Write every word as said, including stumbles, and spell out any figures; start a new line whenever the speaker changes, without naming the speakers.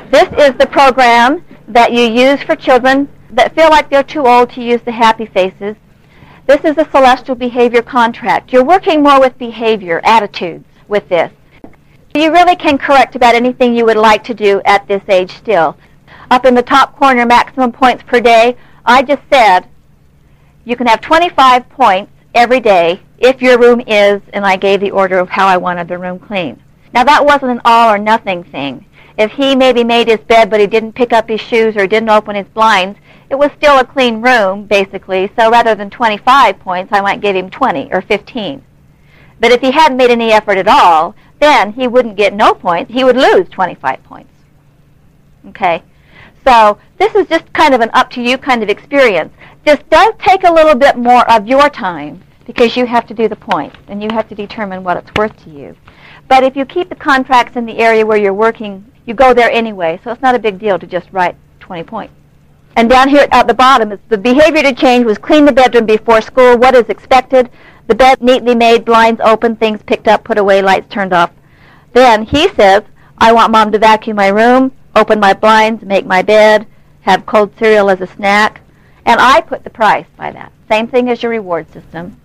This is the program that you use for children that feel like they're too old to use the happy faces. This is a celestial behavior contract. You're working more with behavior, attitudes with this. You really can correct about anything you would like to do at this age still. Up in the top corner, maximum points per day, I just said you can have twenty-five points every day if your room is, and I gave the order of how I wanted the room clean. Now that wasn't an all or nothing thing. If he maybe made his bed but he didn't pick up his shoes or didn't open his blinds, it was still a clean room, basically, so rather than twenty-five points, I might give him twenty or fifteen. But if he hadn't made any effort at all, then he wouldn't get no points. He would lose twenty-five points. Okay? So this is just kind of an up-to-you kind of experience. This does take a little bit more of your time because you have to do the points, and you have to determine what it's worth to you. But if you keep the contracts in the area where you're working, you go there anyway, so it's not a big deal to just write twenty points. And down here at the bottom, it's the behavior to change was clean the bedroom before school. What is expected? The bed neatly made, blinds open, things picked up, put away, lights turned off. Then he says, I want Mom to vacuum my room, open my blinds, make my bed, have cold cereal as a snack. And I put the price by that. Same thing as your reward system.